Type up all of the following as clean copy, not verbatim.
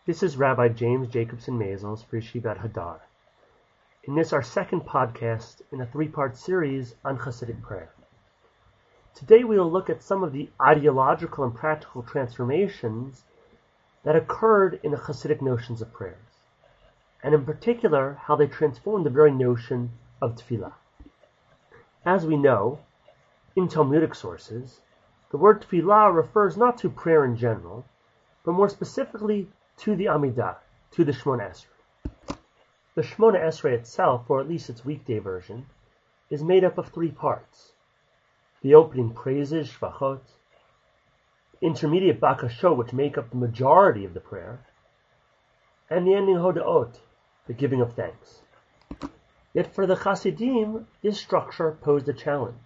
This is Rabbi James Jacobson Maisels for Yeshivat Hadar. In this, our second podcast in a three-part series on Hasidic prayer. Today we will look at some of the ideological and practical transformations that occurred in the Hasidic notions of prayers, and in particular, how they transformed the very notion of tefillah. As we know, in Talmudic sources, the word tefillah refers not to prayer in general, but more specifically to the Amidah, to the Shemona Esrei. The Shemona Esrei itself, or at least its weekday version, is made up of three parts. The opening praises, shvachot, intermediate bakashot, which make up the majority of the prayer, and the ending hodaot, the giving of thanks. Yet for the Hasidim, this structure posed a challenge.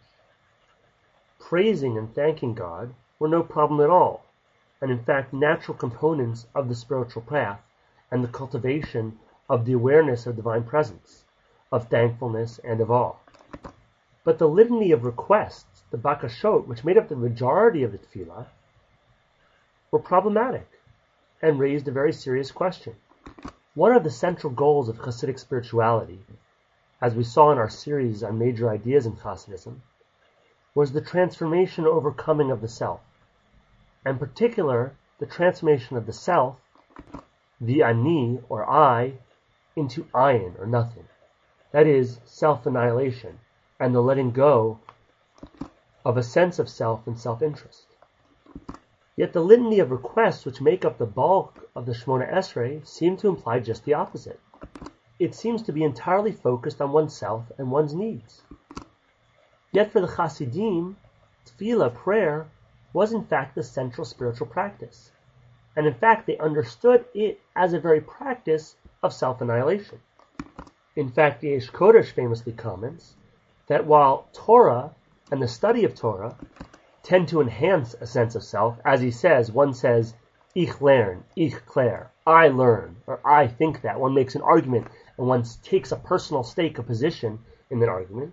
Praising and thanking God were no problem at all, and in fact natural components of the spiritual path and the cultivation of the awareness of divine presence, of thankfulness and of awe. But the litany of requests, the bakashot, which made up the majority of the tefillah, were problematic and raised a very serious question. One of the central goals of Hasidic spirituality, as we saw in our series on major ideas in Hasidism, was the transformation and overcoming of the self. In particular, the transformation of the self, the ani, or I, into ayin, or nothing. That is, self-annihilation, and the letting go of a sense of self and self-interest. Yet the litany of requests which make up the bulk of the Shemona Esrei seem to imply just the opposite. It seems to be entirely focused on oneself and one's needs. Yet for the Hasidim, tefillah, prayer, was in fact the central spiritual practice. And in fact, they understood it as a very practice of self-annihilation. In fact, the Eish Kodesh famously comments that while Torah and the study of Torah tend to enhance a sense of self, as he says, one says, ich lern, ich klär, I learn, or I think that. One makes an argument and one takes a personal stake, a position in an argument.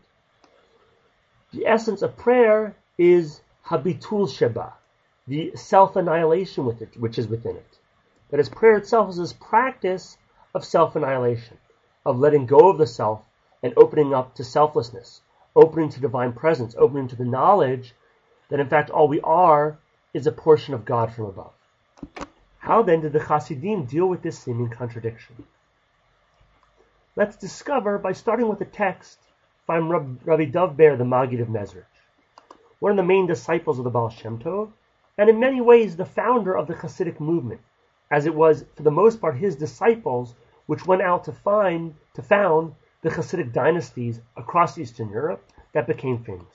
The essence of prayer is habitul sheba, the self-annihilation which is within it. That is, prayer itself is this practice of self-annihilation, of letting go of the self and opening up to selflessness, opening to divine presence, opening to the knowledge that in fact all we are is a portion of God from above. How then did the Hasidim deal with this seeming contradiction? Let's discover by starting with a text from Rabbi Dov Ber, the Maggid of Mezrich, one of the main disciples of the Baal Shem Tov, and in many ways the founder of the Hasidic movement, as it was for the most part his disciples which went out to found the Hasidic dynasties across Eastern Europe that became famous.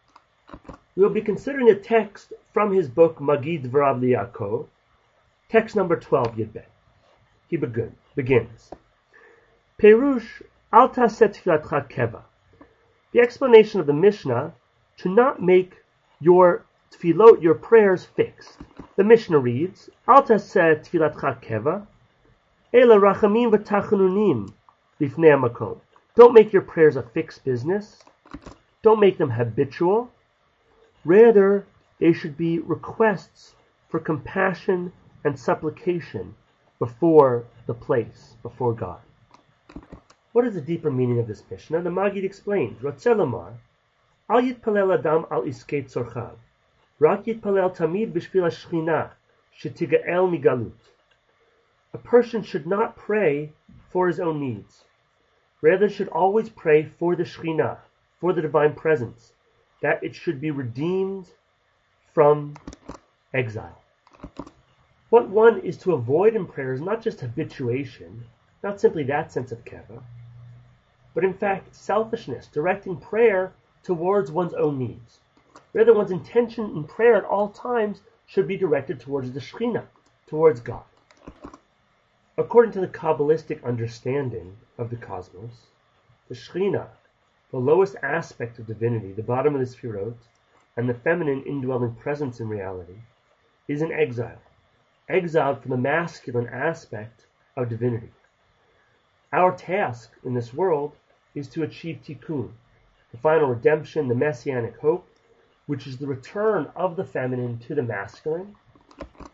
We will be considering a text from his book Magid Dvarav Yaakov, text number 12 Yud Bet. He begins. Perush al taseh tfilatcha keva. The explanation of the Mishnah to not make your tefillot, your prayers, fixed. The Mishnah reads, Al taseh tfilatcha keva, ela rachamim v'tachanunim lifnei hamakom. Don't make your prayers a fixed business. Don't make them habitual. Rather, they should be requests for compassion and supplication before the place, before God. What is the deeper meaning of this Mishnah? The Maggid explains, Ratzeh lomar, Al yitpalel adam al iskei tzorchav, rak yitpalel tamid b'shvil hashchina, shetigael migalut. A person should not pray for his own needs. Rather, should always pray for the Shekhinah, for the divine presence, that it should be redeemed from exile. What one is to avoid in prayer is not just habituation, not simply that sense of keva, but in fact selfishness, directing prayer towards one's own needs. Rather, one's intention in prayer at all times should be directed towards the Shekhinah, towards God. According to the Kabbalistic understanding of the cosmos, the Shekhinah, the lowest aspect of divinity, the bottom of the Sefirot, and the feminine indwelling presence in reality, is in exile, exiled from the masculine aspect of divinity. Our task in this world is to achieve tikkun, the final redemption, the messianic hope, which is the return of the feminine to the masculine,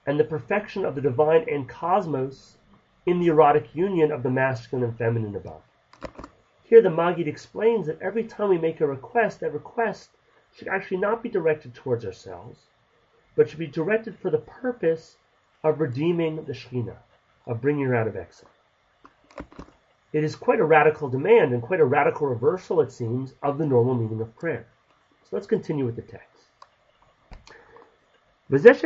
and the perfection of the divine and cosmos in the erotic union of the masculine and feminine above. Here the Maggid explains that every time we make a request, that request should actually not be directed towards ourselves, but should be directed for the purpose of redeeming the Shekhinah, of bringing her out of exile. It is quite a radical demand and quite a radical reversal, it seems, of the normal meaning of prayer. So let's continue with the text. And this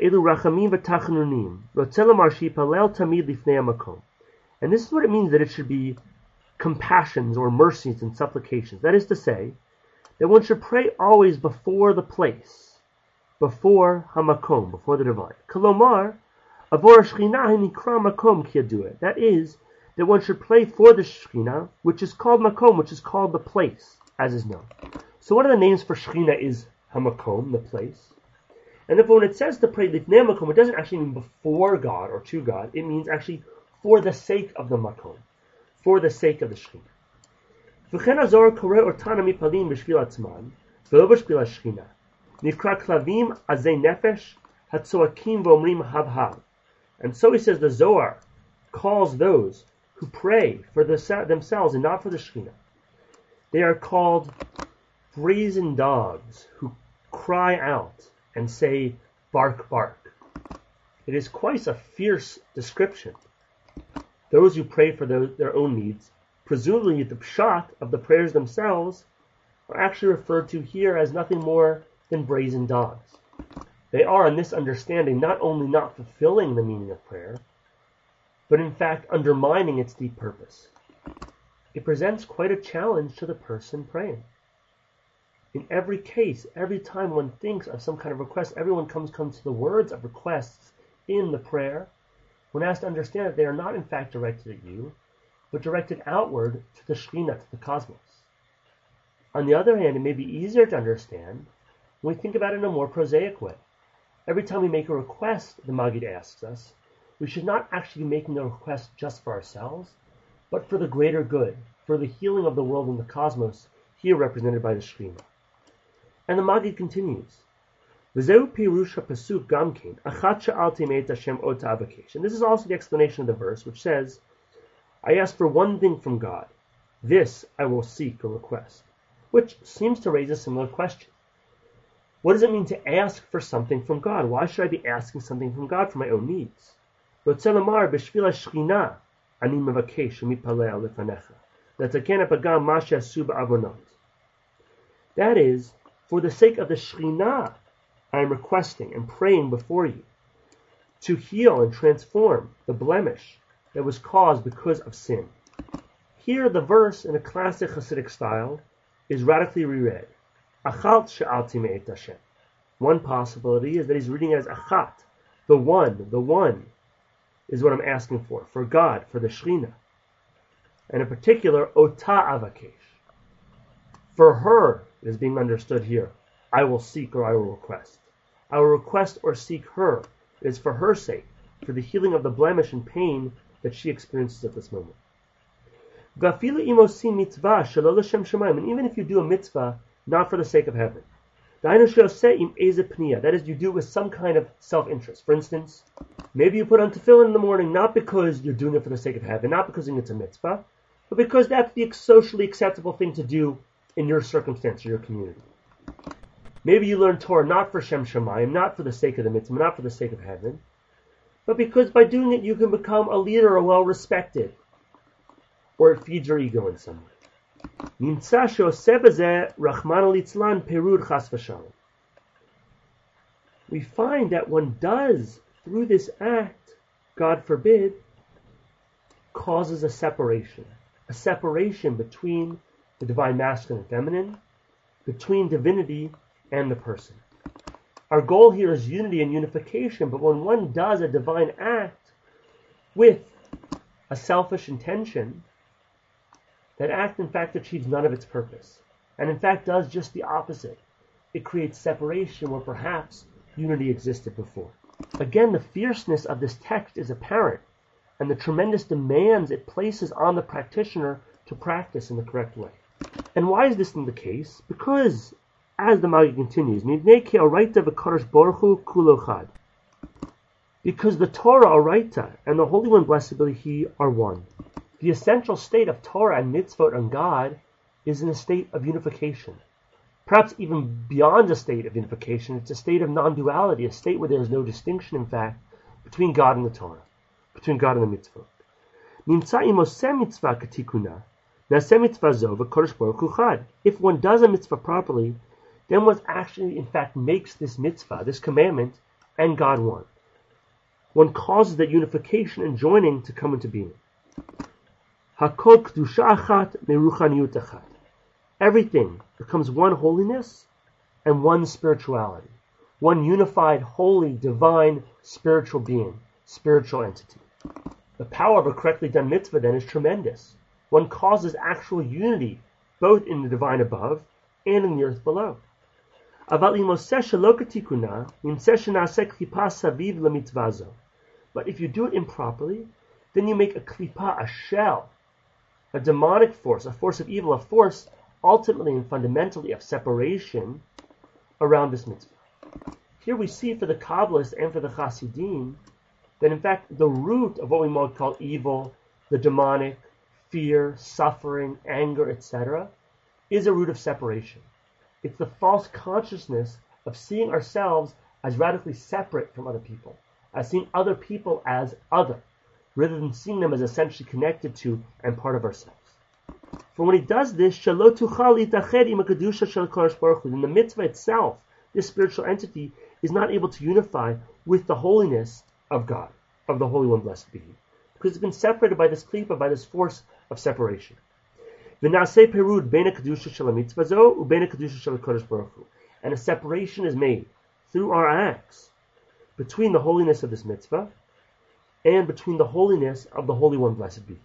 is what it means that it should be compassions or mercies and supplications. That is to say, that one should pray always before the place, before hamakom, before the divine. Kalomar, avor Shekhinah nikra makom kiyaduah. That is, that one should pray for the Shekhinah, which is called makom, which is called the place, as is known. So one of the names for Shekhinah is hamakom, the place. And therefore when it says to pray lifnei makom, it doesn't actually mean before God or to God. It means actually for the sake of the makom, for the sake of the Shekhinah. V'chen Hazor koreh otana mipalim b'shvil atzman, v'lo b'shvil hashekhinah. Nivkra klavim azei nefesh hatzoakim v'omrim hav. And so he says the Zohar calls those who pray for themselves and not for the Shekhinah. They are called brazen dogs who cry out and say, bark, bark. It is quite a fierce description. Those who pray for their own needs, presumably the pshat of the prayers themselves, are actually referred to here as nothing more than brazen dogs. They are, in this understanding, not only not fulfilling the meaning of prayer, but in fact undermining its deep purpose. It presents quite a challenge to the person praying. In every case, every time one thinks of some kind of request, everyone comes to the words of requests in the prayer. One has to understand that they are not in fact directed at you, but directed outward to the Shekhinah, to the cosmos. On the other hand, it may be easier to understand when we think about it in a more prosaic way. Every time we make a request, the Maggid asks us, we should not actually be making a request just for ourselves, but for the greater good, for the healing of the world and the cosmos, here represented by the Shekhinah. And the Maggid continues, V'zeu pirusha pasuk gamkein, achat sha'alti me'et Hashem od ta'avakesh. And this is also the explanation of the verse, which says, I ask for one thing from God. This I will seek or request. Which seems to raise a similar question. What does it mean to ask for something from God? Why should I be asking something from God for my own needs? Rotzelamar b'shvil hashekhinah ani mevakesh u'mitpalel lefanecha letakena pagam ma she'asu ba'avonot. That is, for the sake of the Shekhinah, I am requesting and praying before you to heal and transform the blemish that was caused because of sin. Here, the verse in a classic Hasidic style is radically reread. Achat she'alti me'et Hashem. One possibility is that he's reading it as achat, the one is what I'm asking for God, for the Shekhinah. And in particular, ota avakesh. For her is being understood here. I will seek or I will request. I will request or seek her. It is for her sake, for the healing of the blemish and pain that she experiences at this moment. And even if you do a mitzvah, not for the sake of heaven. That is, you do it with some kind of self-interest. For instance, maybe you put on tefillin in the morning, not because you're doing it for the sake of heaven, not because it's a mitzvah, but because that's the socially acceptable thing to do in your circumstance or your community. Maybe you learn Torah not for Shem Shamayim, not for the sake of the mitzvah, not for the sake of heaven, but because by doing it you can become a leader or well-respected, or it feeds your ego in some way. We find that one does, through this act, God forbid, causes a separation between the divine masculine and feminine, between divinity and the person. Our goal here is unity and unification, but when one does a divine act with a selfish intention, that act in fact achieves none of its purpose, and in fact does just the opposite. It creates separation where perhaps unity existed before. Again, the fierceness of this text is apparent, and the tremendous demands it places on the practitioner to practice in the correct way. And why is this the case? Because, as the Maggid continues, Because the Torah, Oraita, and the Holy One, blessed be He, are one. The essential state of Torah and mitzvot on God is in a state of unification. Perhaps even beyond a state of unification, it's a state of non-duality, a state where there is no distinction, in fact, between God and the Torah, between God and the mitzvot. If one does a mitzvah properly, then one actually, in fact, makes this mitzvah, this commandment, and God one. One causes that unification and joining to come into being. Hakol kedusha achat meruchaniyut achat. Everything becomes one holiness and one spirituality, one unified, holy, divine, spiritual being, spiritual entity. The power of a correctly done mitzvah then is tremendous. One causes actual unity, both in the divine above and in the earth below. But if you do it improperly, then you make a klipa, a shell, a demonic force, a force of evil, a force ultimately and fundamentally of separation around this mitzvah. Here we see for the Kabbalists and for the Hasidim that in fact the root of what we might call evil, the demonic, fear, suffering, anger, etc., is a root of separation. It's the false consciousness of seeing ourselves as radically separate from other people, as seeing other people as other, rather than seeing them as essentially connected to and part of ourselves. For when he does this, then the mitzvah itself, this spiritual entity, is not able to unify with the holiness of God, of the Holy One, blessed be He, because it's been separated by this klipa, by this force of separation. And a separation is made through our acts between the holiness of this mitzvah and between the holiness of the Holy One, blessed be He.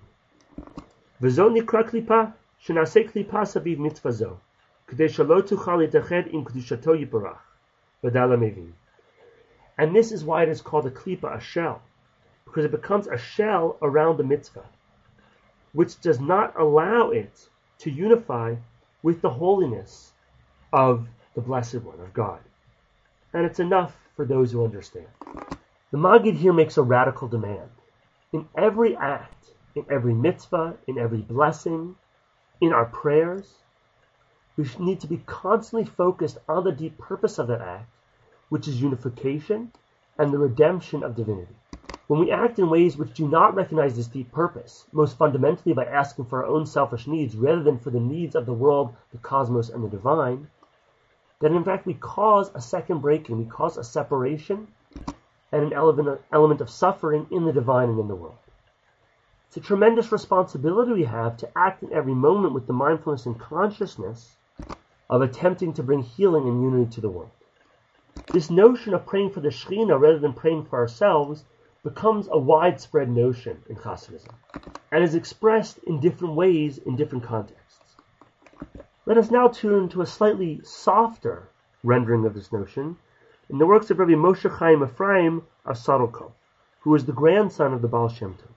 And this is why it is called a klipa, a shell, because it becomes a shell around the mitzvah, which does not allow it to unify with the holiness of the Blessed One, of God. And it's enough for those who understand. The Maggid here makes a radical demand. In every act, in every mitzvah, in every blessing, in our prayers, we need to be constantly focused on the deep purpose of that act, which is unification and the redemption of divinity. When we act in ways which do not recognize this deep purpose, most fundamentally by asking for our own selfish needs rather than for the needs of the world, the cosmos, and the divine, then in fact we cause a second breaking, we cause a separation and an element of suffering in the divine and in the world. It's a tremendous responsibility we have to act in every moment with the mindfulness and consciousness of attempting to bring healing and unity to the world. This notion of praying for the Shekhinah rather than praying for ourselves becomes a widespread notion in Hasidism and is expressed in different ways in different contexts. Let us now turn to a slightly softer rendering of this notion in the works of Rabbi Moshe Chaim Ephraim of Soroka, who is the grandson of the Baal Shem Tov.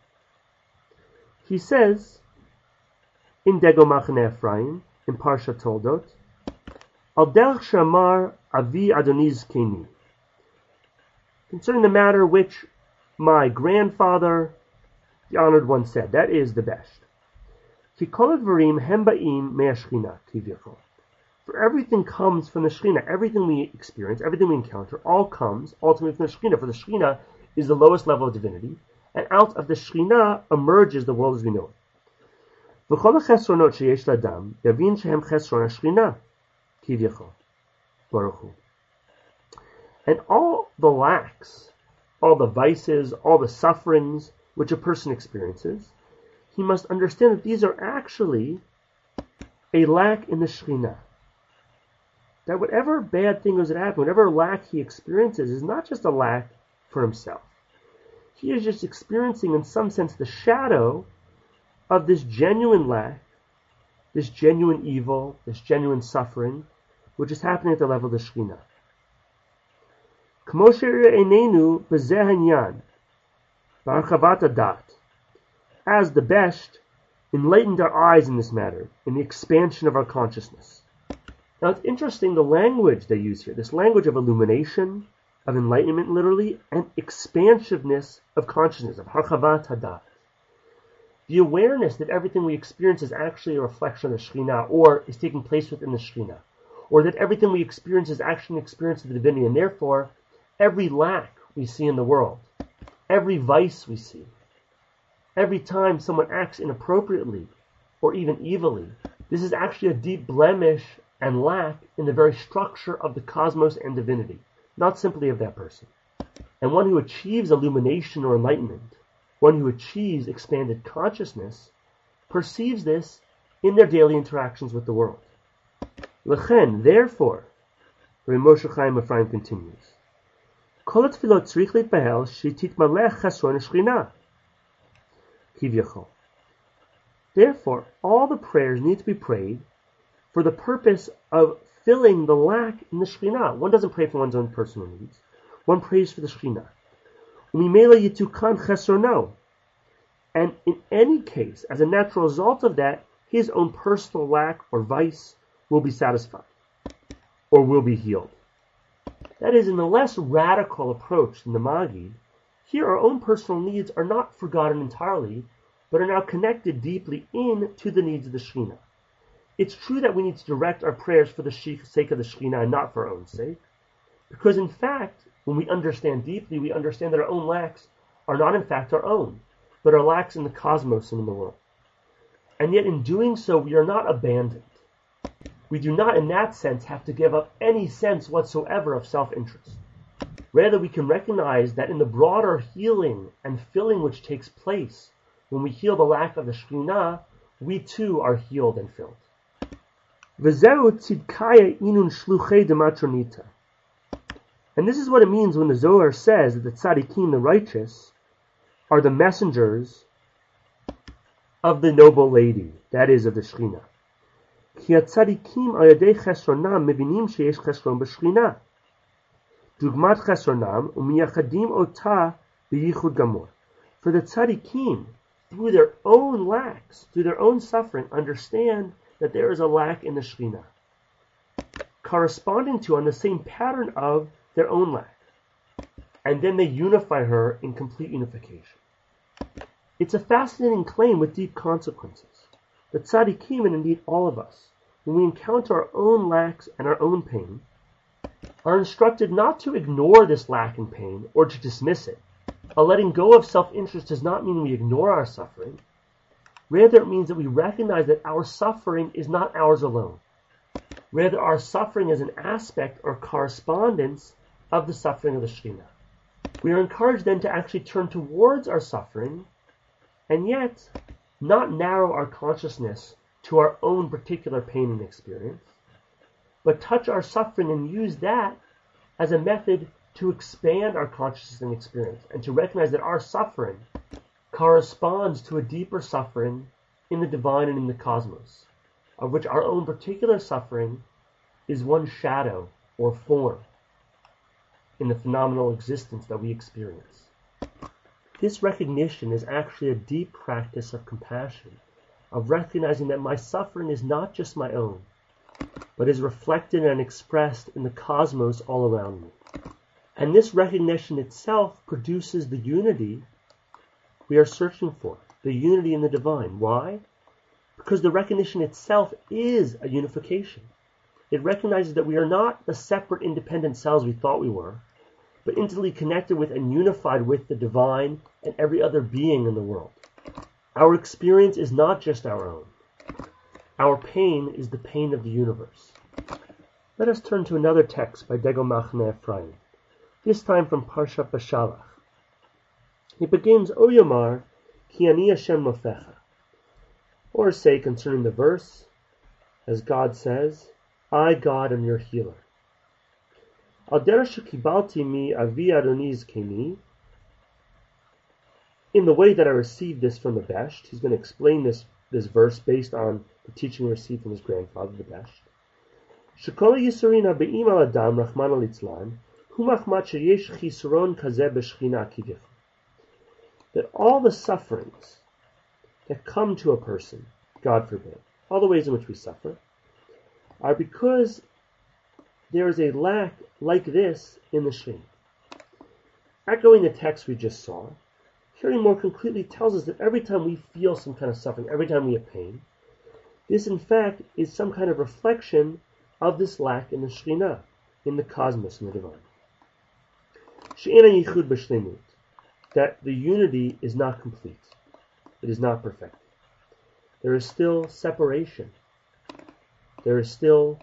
He says in Dego Machane Ephraim, in Parsha Toldot, Al derech shamar avi Adoniz keni, concerning the matter which my grandfather, the honored one, said, that is the best. Ki kol advarim hem ba'im me'ashchina kivyachol. For everything comes from the Shekhinah. Everything we experience, everything we encounter, all comes ultimately from the Shekhinah. For the Shekhinah is the lowest level of divinity, and out of the Shekhinah emerges the world as we know it. V'chol ha'chesronot sheyesh l'adam yavin shehem chesron ha'shekhinah kivyachol baruch hu. And all the lacks, all the vices, all the sufferings which a person experiences, he must understand that these are actually a lack in the Shekhinah. That whatever bad thing goes to happen, whatever lack he experiences, is not just a lack for himself. He is just experiencing, in some sense, the shadow of this genuine lack, this genuine evil, this genuine suffering, which is happening at the level of the Shekhinah. As the best enlightened our eyes in this matter, in the expansion of our consciousness. Now it's interesting the language they use here, this language of illumination, of enlightenment literally, and expansiveness of consciousness, of harchavat hadat. The awareness that everything we experience is actually a reflection of the Shekhinah, or is taking place within the Shekhinah, or that everything we experience is actually an experience of the divinity, and therefore every lack we see in the world, every vice we see, every time someone acts inappropriately or even evilly, this is actually a deep blemish and lack in the very structure of the cosmos and divinity, not simply of that person. And one who achieves illumination or enlightenment, one who achieves expanded consciousness, perceives this in their daily interactions with the world. Lechen, therefore, Rabbi Moshe Chaim Ephraim continues, Kol hatfilot tzrich litpahel shititmalech chasron hashchina. Kivyachol. Therefore, all the prayers need to be prayed for the purpose of filling the lack in the Shekhinah. One doesn't pray for one's own personal needs. One prays for the Shekhinah. Umimela yitukan chesrono. And in any case, as a natural result of that, his own personal lack or vice will be satisfied or will be healed. That is, in a less radical approach than the Maggid, here our own personal needs are not forgotten entirely, but are now connected deeply into the needs of the Shekhinah. It's true that we need to direct our prayers for the sake of the Shekhinah and not for our own sake, because in fact, when we understand deeply, we understand that our own lacks are not in fact our own, but are lacks in the cosmos and in the world. And yet in doing so, we are not abandoned. We do not in that sense have to give up any sense whatsoever of self-interest. Rather, we can recognize that in the broader healing and filling which takes place when we heal the lack of the Shekhinah, we too are healed and filled. And this is what it means when the Zohar says that the tzaddikim, the righteous, are the messengers of the noble lady, that is, of the Shekhinah. Ki hatzaddikim al yadei chesronam mevinim sheyesh chesron b'Shekhinah. Dugmat chesronam umiyachadim ota b'yichud gamor. For the tzaddikim, through their own lacks, through their own suffering, understand that there is a lack in the Shekhinah, corresponding to on the same pattern of their own lack. And then they unify her in complete unification. It's a fascinating claim with deep consequences. The tzaddikim, and indeed all of us, when we encounter our own lacks and our own pain, are instructed not to ignore this lack and pain or to dismiss it. A letting go of self-interest does not mean we ignore our suffering. Rather, it means that we recognize that our suffering is not ours alone. Rather, our suffering is an aspect or correspondence of the suffering of the Shekhinah. We are encouraged then to actually turn towards our suffering, and yet not narrow our consciousness to our own particular pain and experience, but touch our suffering and use that as a method to expand our consciousness and experience, and to recognize that our suffering corresponds to a deeper suffering in the divine and in the cosmos, of which our own particular suffering is one shadow or form in the phenomenal existence that we experience. This recognition is actually a deep practice of compassion, of recognizing that my suffering is not just my own, but is reflected and expressed in the cosmos all around me. And this recognition itself produces the unity we are searching for, the unity in the divine. Why? Because the recognition itself is a unification. It recognizes that we are not the separate independent selves we thought we were, but intimately connected with and unified with the divine and every other being in the world. Our experience is not just our own. Our pain is the pain of the universe. Let us turn to another text by Degel Machne Ephraim, this time from Parshat Bashalach. It begins, O Yomar, Ki ani Hashem Lofecha. Or say concerning the verse, as God says, I, God, am your healer. Al derech shekibalti mi avi Adoni zkeni. In the way that I received this from the Besht, he's going to explain this verse based on the teaching received from his grandfather, the Besht. Shekol yisurin habe'im al adam rachmana litzlan hu machmat sheyesh chisron kazeh b'shechina kivyachol. That all the sufferings that come to a person, God forbid, all the ways in which we suffer, are because there is a lack like this in the Shekhinah. echoing the text we just saw, here he more concretely tells us that every time we feel some kind of suffering, every time we have pain, this in fact is some kind of reflection of this lack in the Shekhinah, in the cosmos, in the divine. She'ena yichud b'shlemut, that the unity is not complete, it is not perfect. There is still separation, there is still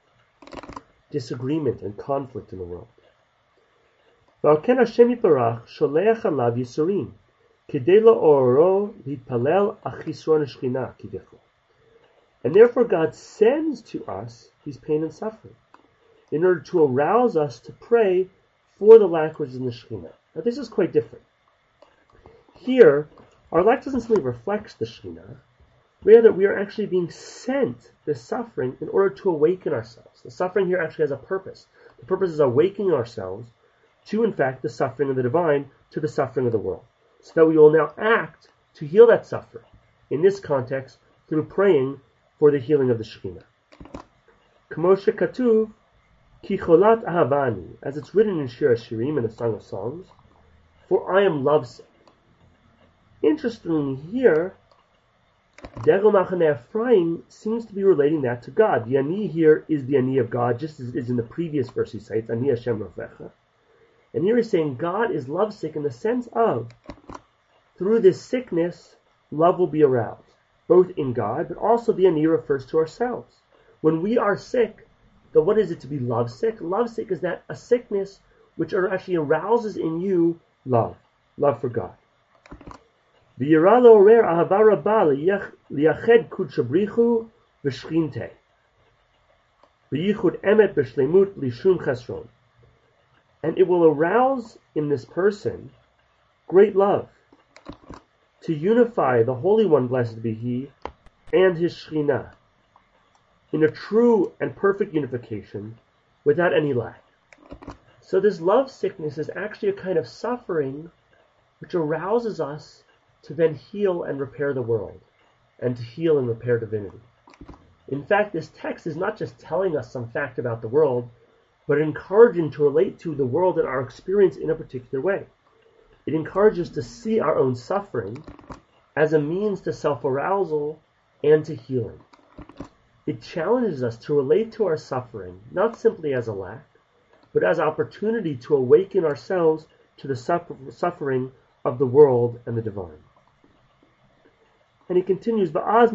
disagreement and conflict in the world. V'alken Hashem Yitbarach sholeach alav yisurim, kedei la'oro להתפלל achisron Shekhinah kivechol. And therefore God sends to us these pain and suffering in order to arouse us to pray for the lack which is in the Shekhinah. Now this is quite different. Here, our lack doesn't simply reflect the Shekhinah, rather we are actually being sent this suffering in order to awaken ourselves. The suffering here actually has a purpose. The purpose is awakening ourselves to, in fact, the suffering of the divine, to the suffering of the world, so that we will now act to heal that suffering, in this context, through praying for the healing of the Shekhinah. K'moshe katuv, ki cholat ahavani, as it's written in Shir HaShirim, in the Song of Songs, for I am lovesick. Interestingly here, Degel Machaneh Ephraim seems to be relating that to God. The Ani here is the Ani of God, just as it is in the previous verse he cites, Ani Hashem Rofecha. And here he's saying God is lovesick in the sense of, through this sickness, love will be aroused, both in God, but also the Ani refers to ourselves. When we are sick, then what is it to be lovesick? Lovesick is that a sickness which actually arouses in you love for God. V'yira lo'orer ahava rabba liyached kudshabrichu v'shchinte v'yichud emet b'shlemut lishum chesron. And it will arouse in this person great love to unify the Holy One, blessed be He, and His Shekhinah in a true and perfect unification without any lack. So this love sickness is actually a kind of suffering which arouses us to then heal and repair the world, and to heal and repair divinity. In fact, this text is not just telling us some fact about the world, but encouraging to relate to the world and our experience in a particular way. It encourages to see our own suffering as a means to self-arousal and to healing. It challenges us to relate to our suffering, not simply as a lack, but as opportunity to awaken ourselves to the suffering of the world and the divine. And he continues, and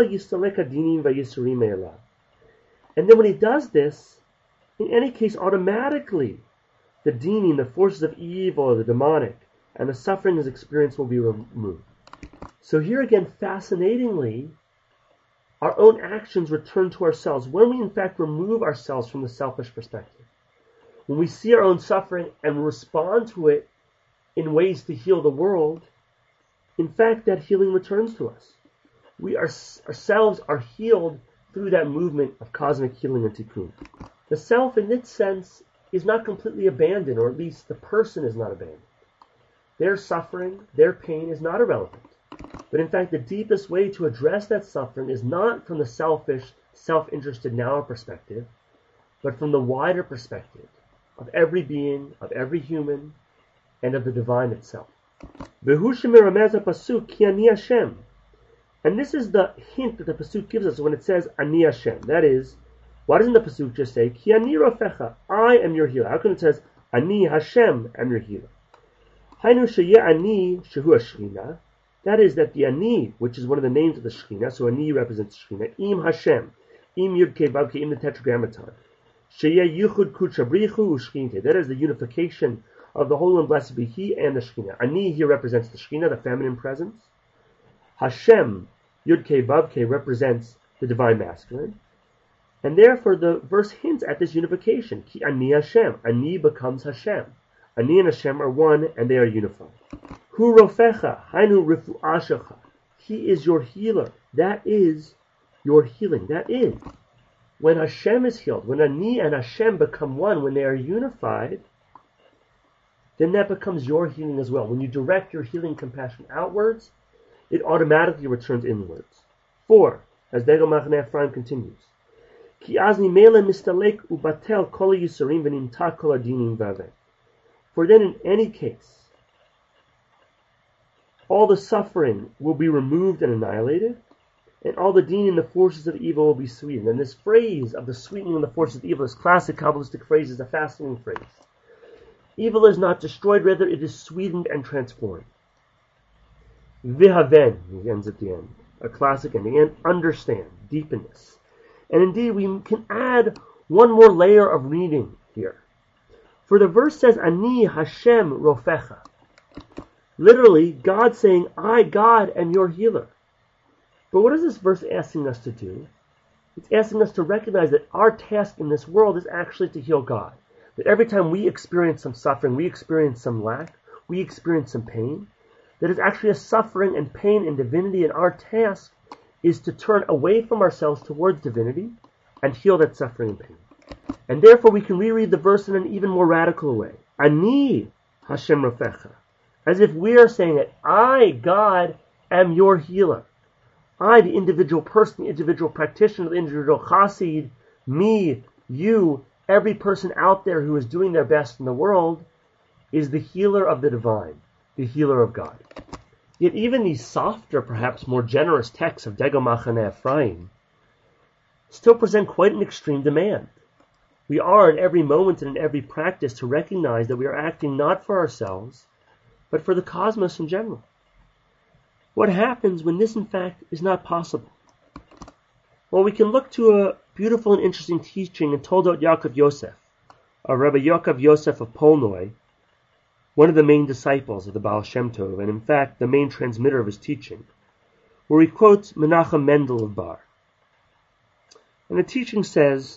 then when he does this, in any case, automatically, the dinim, the forces of evil, the demonic, and the suffering his experience will be removed. So here again, fascinatingly, our own actions return to ourselves when we in fact remove ourselves from the selfish perspective. When we see our own suffering and respond to it in ways to heal the world, in fact, that healing returns to us. We ourselves are healed through that movement of cosmic healing and tikkun. The self, in its sense, is not completely abandoned, or at least the person is not abandoned. Their suffering, their pain is not irrelevant. But in fact, the deepest way to address that suffering is not from the selfish, self-interested now perspective, but from the wider perspective of every being, of every human, and of the divine itself. And this is the hint that the pasuk gives us when it says Ani Hashem. That is, why doesn't the pasuk just say Ki ani rofecha, I am your healer? How come it says Ani Hashem, am your healer? Hainu sheyeh ani shehu Shekhinah. That is that the Ani, which is one of the names of the Shekhinah, so Ani represents Shekhinah. Im Hashem, Im Yud Kei Vav Kei, Im the Tetragrammaton. Sheyeh Yichud Kudshabrichu Ushchinte. That is the unification of the Holy One, blessed be He, and the Shekhinah. Ani here represents the Shekhinah, the feminine presence. Hashem, Yud Kei Vav Kei, represents the divine masculine. And therefore the verse hints at this unification. Ki Ani Hashem. Ani becomes Hashem. Ani and Hashem are one, and they are unified. Hu Rofecha, Hainu Rifu'ashecha. He is your healer. That is your healing. That is. When Hashem is healed, when Ani and Hashem become one, when they are unified, then that becomes your healing as well. When you direct your healing compassion outwards, it automatically returns inwards. 4. As Degel Machaneh Ephraim continues, Ki az mimele mistalek ubatel kol yisurim v'nimta kol adinim v'aveh. For then in any case, all the suffering will be removed and annihilated, and all the din and the forces of evil will be sweetened. And this phrase of the sweetening of the forces of evil, this classic Kabbalistic phrase, is a fascinating phrase. Evil is not destroyed, rather it is sweetened and transformed. Vihaven, he ends at the end, a classic ending, and understand, deepen this. And indeed, we can add one more layer of reading here. For the verse says, Ani Hashem Rofecha. Literally, God saying, I, God, am your healer. But what is this verse asking us to do? It's asking us to recognize that our task in this world is actually to heal God. That every time we experience some suffering, we experience some lack, we experience some pain, that it's actually a suffering and pain in divinity, and our task is to turn away from ourselves towards divinity and heal that suffering and pain. And therefore we can reread the verse in an even more radical way. Ani Hashem Rofecha. As if we are saying that I, God, am your healer. I, the individual person, the individual practitioner, the individual chassid, me, you, every person out there who is doing their best in the world is the healer of the divine, the healer of God. Yet even these softer, perhaps more generous texts of Degel Machane Ephraim still present quite an extreme demand. We are in every moment and in every practice to recognize that we are acting not for ourselves, but for the cosmos in general. What happens when this, in fact, is not possible? Well, we can look to a beautiful and interesting teaching in Toldot Yaakov Yosef, of Rabbi Yaakov Yosef of Polnoy, one of the main disciples of the Baal Shem Tov, and in fact the main transmitter of his teaching, where he quotes Menachem Mendel of Bar. And the teaching says,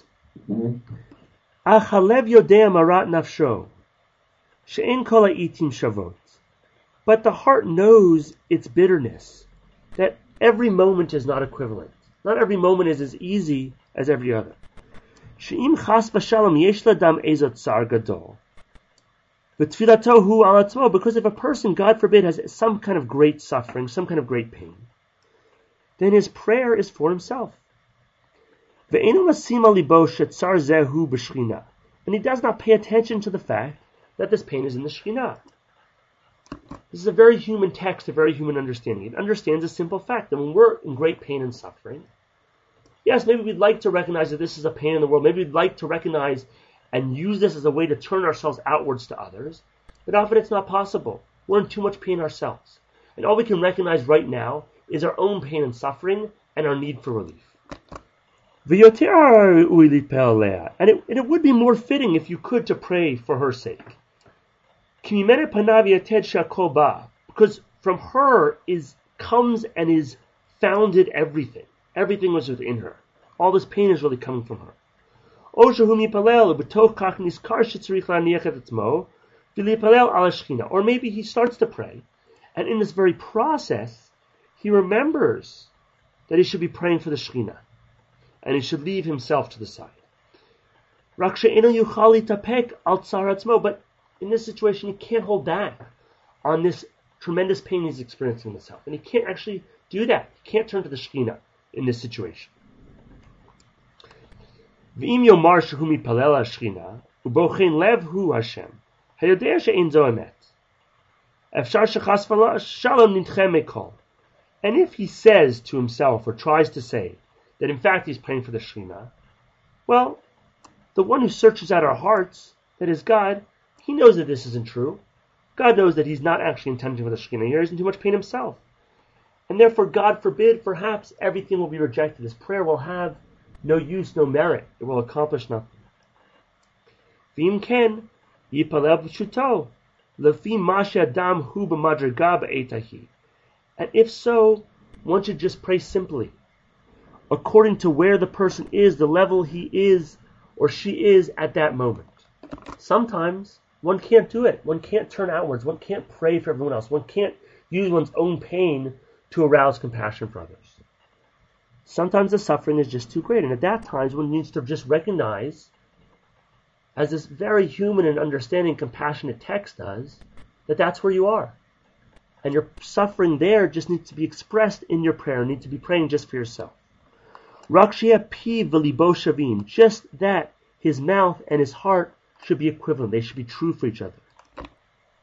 Ach halev yodea marat nafsho, she'en kol ha'itim shavot. But the heart knows its bitterness, that every moment is not equivalent. Not every moment is as easy as every other. She'im chas v'shalom yesh ladam ezot tsar gadol. V'tfilato hu al atzmo, because if a person, God forbid, has some kind of great suffering, some kind of great pain, then his prayer is for himself. Ve'enu masim al libo shetzar zehu b'shchina. And he does not pay attention to the fact that this pain is in the Shekhinah. This is a very human text, a very human understanding. It understands a simple fact that when we're in great pain and suffering, yes, maybe we'd like to recognize that this is a pain in the world. Maybe we'd like to recognize and use this as a way to turn ourselves outwards to others. But often it's not possible. We're in too much pain ourselves. And all we can recognize right now is our own pain and suffering and our need for relief. And it would be more fitting if you could to pray for her sake. Because from her comes and is founded everything. Everything was within her. All this pain is really coming from her. Or maybe he starts to pray, and in this very process, he remembers that he should be praying for the Shekhinah, and he should leave himself to the side. But in this situation, he can't hold back on this tremendous pain he's experiencing himself. And he can't actually do that. He can't turn to the Shekhinah in this situation. V'im yomar shehu mipalel ha'shekhinah, u'bochen lev hu Hashem, hayodea she'ein zo emet. Efshar shechas shalom nitchem ekol. And if he says to himself, or tries to say, that in fact he's praying for the Shekhinah, well, the one who searches out our hearts, that is God, he knows that this isn't true. God knows that he's not actually intending for the Shekhinah here. He's in too much pain himself. And therefore, God forbid, perhaps everything will be rejected. His prayer will have no use, no merit. It will accomplish nothing. V'im ken, yipalev b'shuto, lefi ma she'adam hu b'madriga b'etahi. And if so, one should just pray simply, according to where the person is, the level he is or she is at that moment. Sometimes one can't do it. One can't turn outwards. One can't pray for everyone else. One can't use one's own pain to arouse compassion for others. Sometimes the suffering is just too great. And at that time, one needs to just recognize, as this very human and understanding, compassionate text does, that that's where you are. And your suffering there just needs to be expressed in your prayer. You need to be praying just for yourself. Rakshia pi v'libo shavim. Just that his mouth and his heart should be equivalent. They should be true for each other.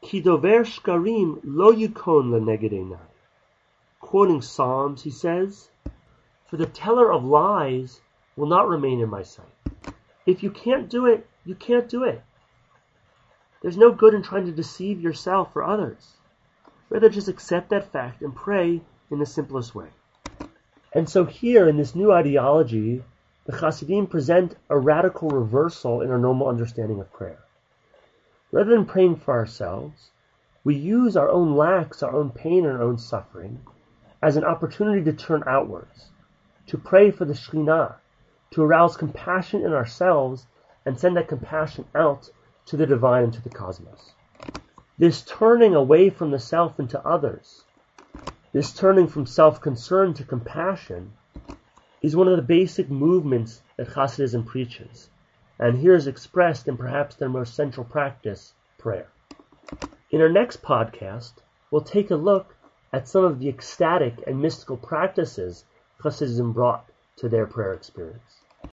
Ki dover shkarim lo yikon leneged einai. Quoting Psalms, he says, for the teller of lies will not remain in my sight. If you can't do it, you can't do it. There's no good in trying to deceive yourself or others. Rather, just accept that fact and pray in the simplest way. And so here, in this new ideology, the Hasidim present a radical reversal in our normal understanding of prayer. Rather than praying for ourselves, we use our own lacks, our own pain, and our own suffering as an opportunity to turn outwards, to pray for the Shekhinah, to arouse compassion in ourselves and send that compassion out to the divine and to the cosmos. This turning away from the self into others, this turning from self-concern to compassion, is one of the basic movements that Hasidism preaches, and here is expressed in perhaps their most central practice, prayer. In our next podcast, we'll take a look at some of the ecstatic and mystical practices Hasidism brought to their prayer experience.